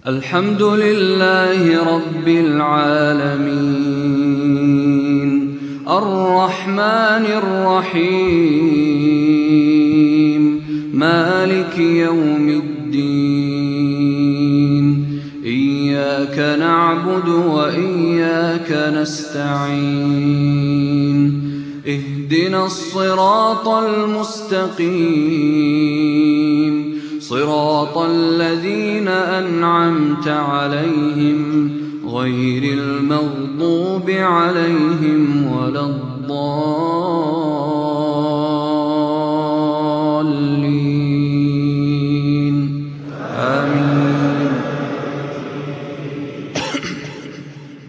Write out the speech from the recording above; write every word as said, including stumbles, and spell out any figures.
الحمد لله رب العالمين الرحمن الرحيم مالك يوم الدين إياك نعبد وإياك نستعين اهدنا الصراط المستقيم صراط الذين أنعمت عليهم غير المغضوب عليهم ولا الضالين.